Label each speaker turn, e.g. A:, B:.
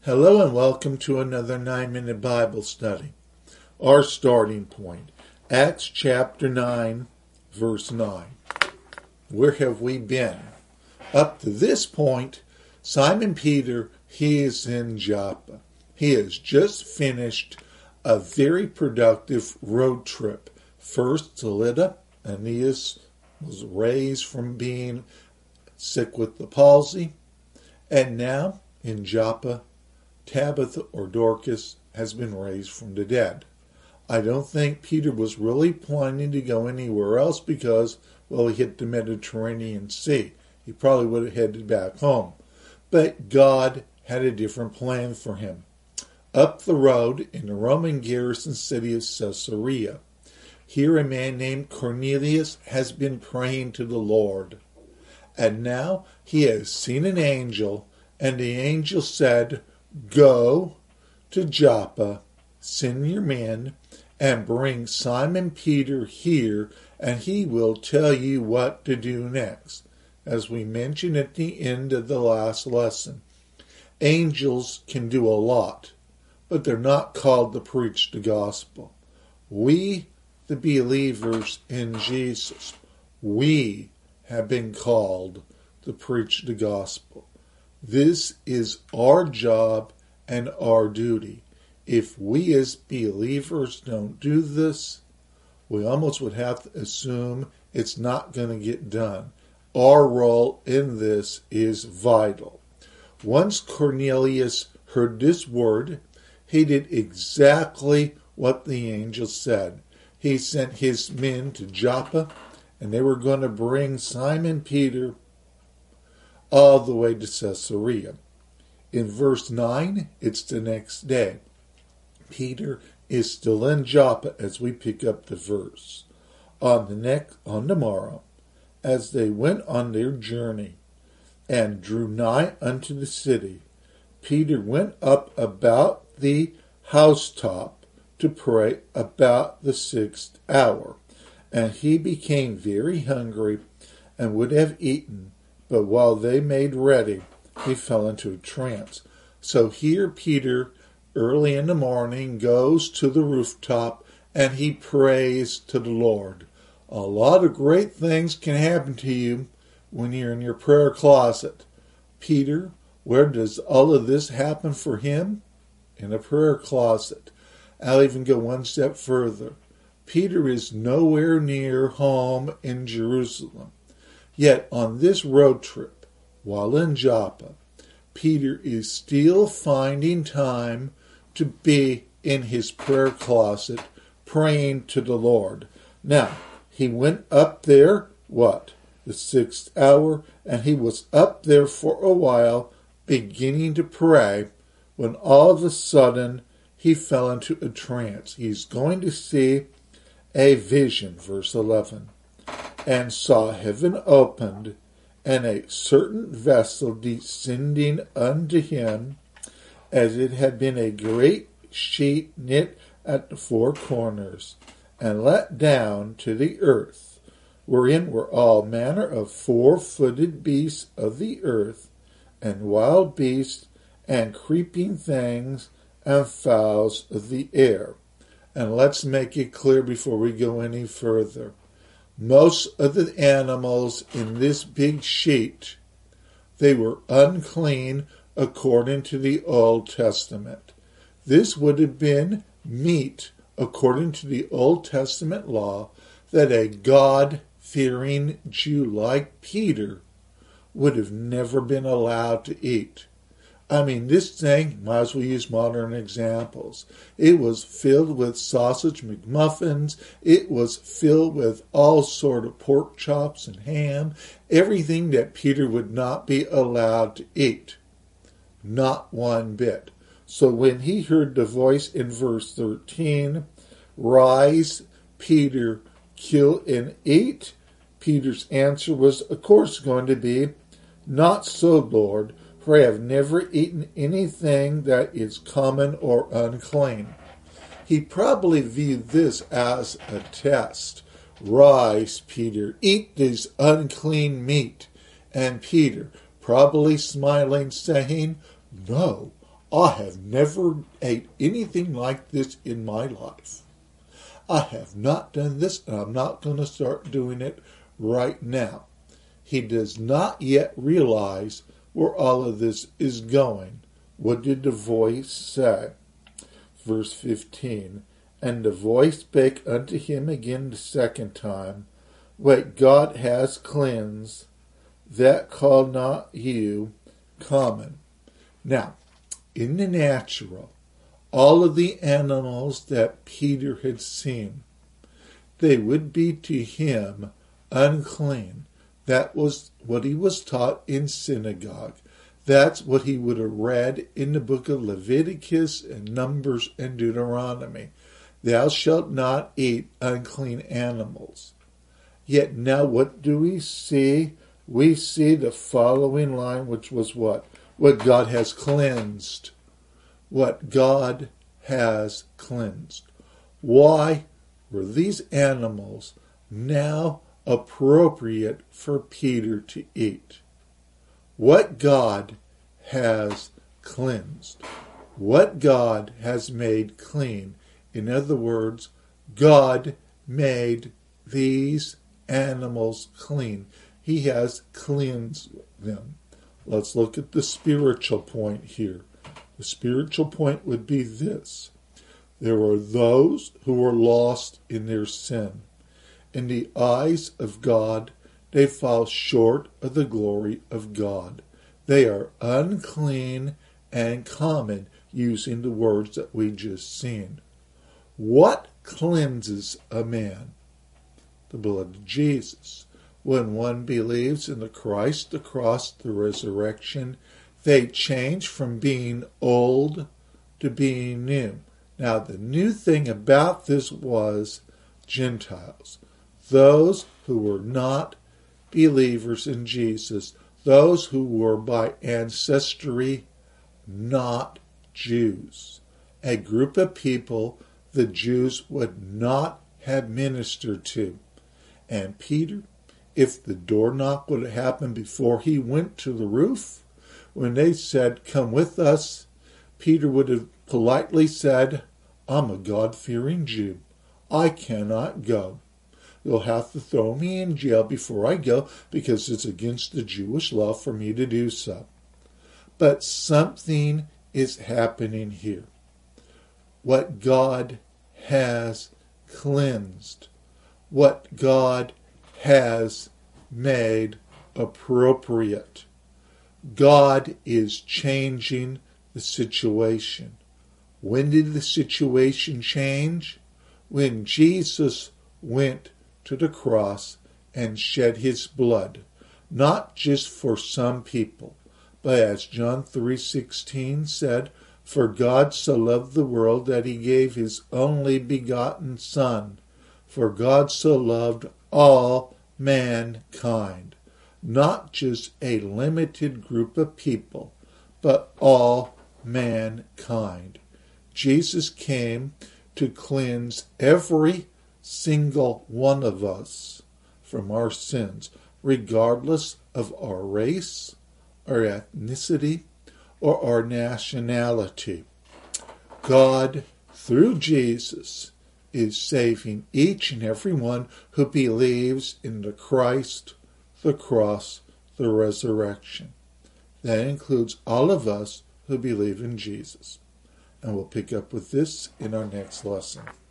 A: Hello and welcome to another 9-minute Bible study. Our starting point, Acts chapter 9, verse 9. Where have we been? Up to this point, Simon Peter, he is in Joppa. He has just finished a very productive road trip. First to Lydda. Aeneas was raised from being sick with the palsy. And now, in Joppa, Tabitha or Dorcas has been raised from the dead. I don't think Peter was really planning to go anywhere else because, well, he hit the Mediterranean Sea. He probably would have headed back home. But God had a different plan for him. Up the road in the Roman garrison city of Caesarea, here a man named Cornelius has been praying to the Lord. And now he has seen an angel, and the angel said, "Go to Joppa, send your men, and bring Simon Peter here, and he will tell you what to do next." As we mentioned at the end of the last lesson, angels can do a lot, but they're not called to preach the gospel. We, the believers in Jesus, we have been called to preach the gospel. This is our job and our duty. If we as believers don't do this, we almost would have to assume it's not going to get done. Our role in this is vital. Once Cornelius heard this word, he did exactly what the angel said. He sent his men to Joppa, and they were going to bring Simon Peter all the way to Caesarea. In verse 9, it's the next day. Peter is still in Joppa as we pick up the verse. On the morrow, as they went on their journey and drew nigh unto the city, Peter went up about the housetop to pray about the 6th hour. And he became very hungry and would have eaten, but while they made ready, he fell into a trance. So here Peter, early in the morning, goes to the rooftop and he prays to the Lord. A lot of great things can happen to you when you're in your prayer closet. Peter, where does all of this happen for him? In a prayer closet. I'll even go one step further. Peter is nowhere near home in Jerusalem. Yet on this road trip, while in Joppa, Peter is still finding time to be in his prayer closet praying to the Lord. Now, he went up there, the 6th hour, and he was up there for a while beginning to pray when all of a sudden he fell into a trance. He's going to see a vision, verse 11, and saw heaven opened, and a certain vessel descending unto him, as it had been a great sheet knit at the 4 corners, and let down to the earth, wherein were all manner of 4-footed beasts of the earth, and wild beasts, and creeping things, and fowls of the air. And let's make it clear before we go any further. Most of the animals in this big sheet, they were unclean according to the Old Testament. This would have been meat according to the Old Testament law that a God-fearing Jew like Peter would have never been allowed to eat. I mean, this thing, might as well use modern examples. It was filled with sausage McMuffins. It was filled with all sort of pork chops and ham. Everything that Peter would not be allowed to eat. Not one bit. So when he heard the voice in verse 13, "Rise, Peter, kill and eat," Peter's answer was, of course, going to be, "Not so, Lord, for I have never eaten anything that is common or unclean." He probably viewed this as a test. "Rise, Peter, eat this unclean meat." And Peter, probably smiling, saying, "No, I have never ate anything like this in my life. I have not done this, and I'm not going to start doing it right now. He does not yet realize where all of this is going. What did the voice say? Verse 15, and the voice spake unto him again the second time, what God has cleansed, that call not you common. Now, in the natural, all of the animals that Peter had seen, they would be to him unclean. That was what he was taught in synagogue. That's what he would have read in the book of Leviticus and Numbers and Deuteronomy. Thou shalt not eat unclean animals. Yet now what do we see? We see the following line, which was what? What God has cleansed. What God has cleansed. Why were these animals now appropriate for Peter to eat? What God has cleansed. What God has made clean. In other words, God made these animals clean. He has cleansed them. Let's look at the spiritual point here. The spiritual point would be this. There are those who are lost in their sin. In the eyes of God, they fall short of the glory of God. They are unclean and common, using the words that we just seen. What cleanses a man? The blood of Jesus. When one believes in the Christ, the cross, the resurrection, they change from being old to being new. Now, the new thing about this was Gentiles. Those who were not believers in Jesus. Those who were by ancestry not Jews. A group of people the Jews would not have ministered to. And Peter, if the door knock would have happened before he went to the roof, when they said, come with us, Peter would have politely said, I'm a God-fearing Jew. I cannot go. They'll have to throw me in jail before I go because it's against the Jewish law for me to do so. But something is happening here. What God has cleansed, what God has made appropriate. God is changing the situation. When did the situation change? When Jesus went to the cross and shed his blood, not just for some people, but as John 3:16 said, for God so loved the world that he gave his only begotten Son. For God so loved all mankind, not just a limited group of people, but all mankind. Jesus came to cleanse every single one of us from our sins, regardless of our race, our ethnicity, or our nationality. God, through Jesus, is saving each and every one who believes in the Christ, the cross, the resurrection. That includes all of us who believe in Jesus. And we'll pick up with this in our next lesson.